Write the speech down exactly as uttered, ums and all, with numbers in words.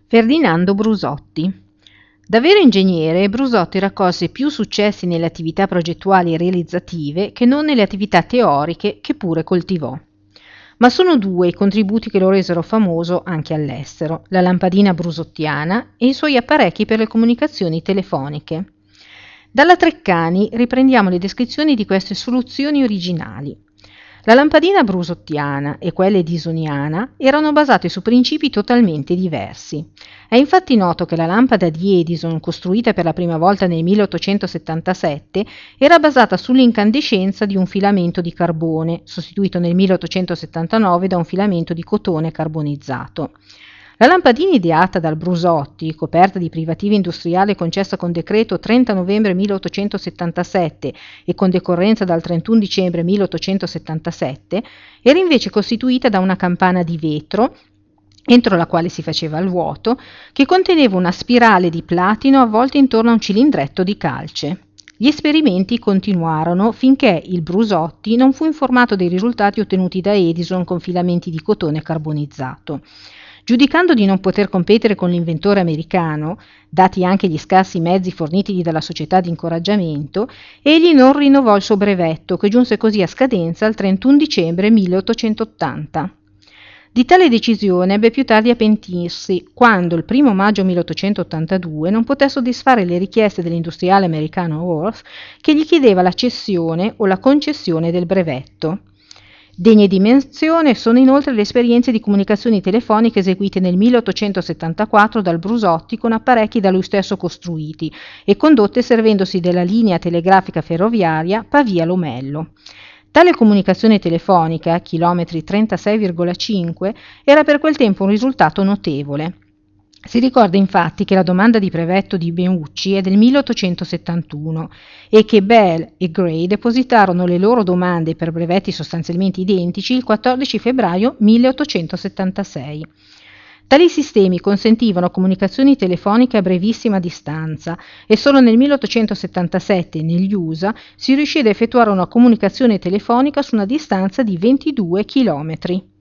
Ferdinando Brusotti. Da vero ingegnere, Brusotti raccolse più successi nelle attività progettuali e realizzative che non nelle attività teoriche che pure coltivò. Ma sono due i contributi che lo resero famoso anche all'estero: la lampadina brusottiana e i suoi apparecchi per le comunicazioni telefoniche. Dalla Treccani riprendiamo le descrizioni di queste soluzioni originali. La lampadina brusottiana e quella edisoniana erano basate su principi totalmente diversi. È infatti noto che la lampada di Edison, costruita per la prima volta nel milleottocentosettantasette, era basata sull'incandescenza di un filamento di carbone, sostituito nel milleottocentosettantanove da un filamento di cotone carbonizzato. La lampadina ideata dal Brusotti, coperta di privativa industriale concessa con decreto trenta novembre milleottocentosettantasette e con decorrenza dal trentuno dicembre milleottocentosettantasette, era invece costituita da una campana di vetro, entro la quale si faceva il vuoto, che conteneva una spirale di platino avvolta intorno a un cilindretto di calce. Gli esperimenti continuarono finché il Brusotti non fu informato dei risultati ottenuti da Edison con filamenti di cotone carbonizzato. Giudicando di non poter competere con l'inventore americano, dati anche gli scarsi mezzi fornitigli dalla società di incoraggiamento, egli non rinnovò il suo brevetto, che giunse così a scadenza il trentuno dicembre milleottocentottanta. Di tale decisione ebbe più tardi a pentirsi quando, il primo maggio milleottocentottantadue, non poté soddisfare le richieste dell'industriale americano Worth, che gli chiedeva la cessione o la concessione del brevetto. Degne di menzione sono inoltre le esperienze di comunicazioni telefoniche eseguite nel milleottocentosettantaquattro dal Brusotti con apparecchi da lui stesso costruiti e condotte servendosi della linea telegrafica ferroviaria Pavia-Lomello. Tale comunicazione telefonica, chilometri trentasei virgola cinque, era per quel tempo un risultato notevole. Si ricorda infatti che la domanda di brevetto di Meucci è del milleottocentosettantuno e che Bell e Gray depositarono le loro domande per brevetti sostanzialmente identici il quattordici febbraio milleottocentosettantasei. Tali sistemi consentivano comunicazioni telefoniche a brevissima distanza e solo nel milleottocentosettantasette negli U S A si riuscì ad effettuare una comunicazione telefonica su una distanza di ventidue chilometri.